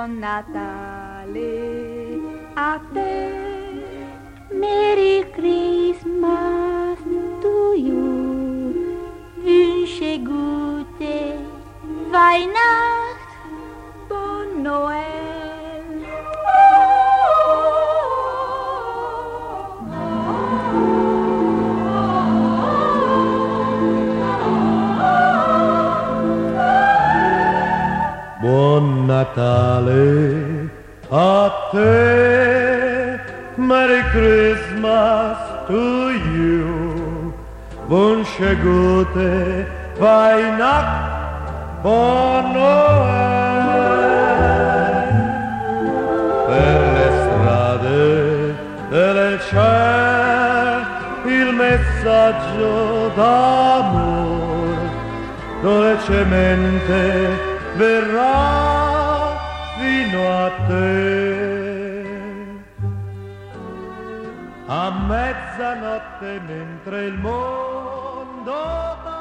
Buon Natale a te, Merry Christmas to you, wünsche gute Weihnacht, Bon Noel. Buon Natale a te, Merry Christmas to you, wünsche gute Weihnacht, Bon Noel. Per le strade del cielo il messaggio d'amor dolcemente verrà fino a te. A mezzanotte mentre il mondo